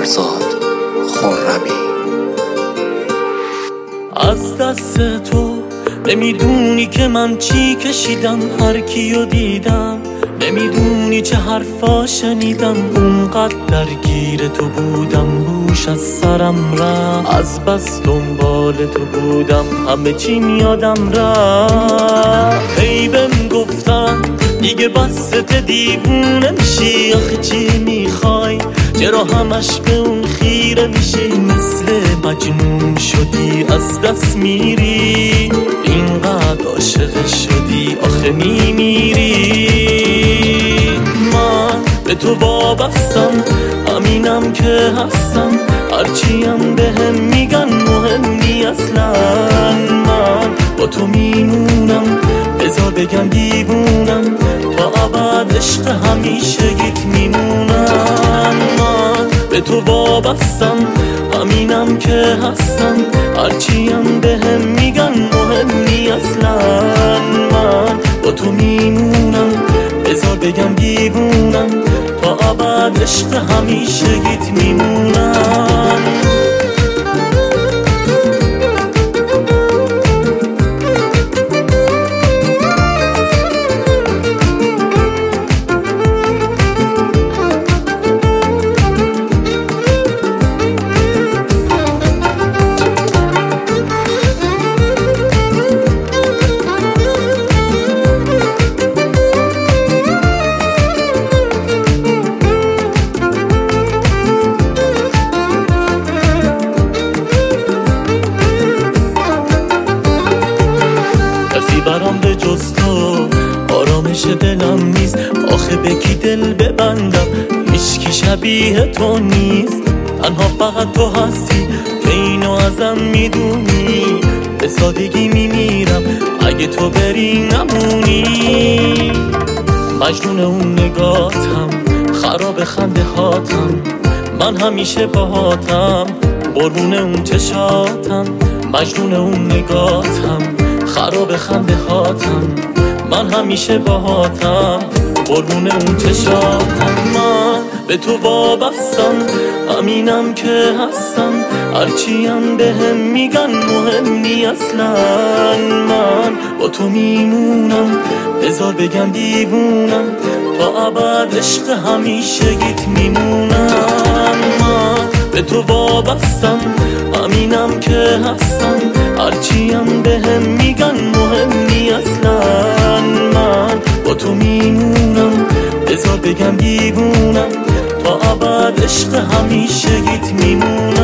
فرزاد خرمی. از دست تو نمیدونی که من چی کشیدم، هر کیو دیدم نمیدونی چه حرفا شنیدم، اونقدر درگیر تو بودم روش از سرم رفت، از بس دنبال تو بودم همه چی یادم رفت. هی بهم گفتن دیگه بست دیوونه میشی، آخه چی میخوای چرا همش به اون خیره میشی، مثل مجنون شدی از دست میری، اینقدر عاشق شدی آخه میمیری. من به تو وابستم همینم که هستم، هرچیم بهم میگن مهم نی اصلا، من با تو میمونم بذار بگن دیوونم، تا ابد عشق همیشگیت میمونم. من به تو وابستم همینم که هستم، هرچیم بهم میگن مهم نی اصلا، من با تو میمونم بذار بگم دیوونم، تا ابد عشق همیشگیت میمونم. برام به جز تو آرامش دلم نیست، آخه به کی دل ببندم هیچکی شبیه تو نیست، تنها فقط تو هستی که اینو ازم میدونی، به سادگی میمیرم اگه تو بری نمونی. مجنون اون نگاتم، خراب خنده هاتم، من همیشه باهاتم قربون اون چشاتم، مجنون اون نگاتم، خراب خنده هاتم، من همیشه باهاتم قربون اون چشاتم. من به تو وابستم همینم که هستم، هرچیم بهم میگن مهم نی اصلا، من با تو میمونم بذار بگن دیوونم، تا ابد عشق همیشگیت میمونم. من به تو وابستم همینم که هستم، هرچیم بهم میگن مهم نی اصلا، من با تو میمونم بذار بگم دیوونم، تا ابد عشق همیشگیت میمونم.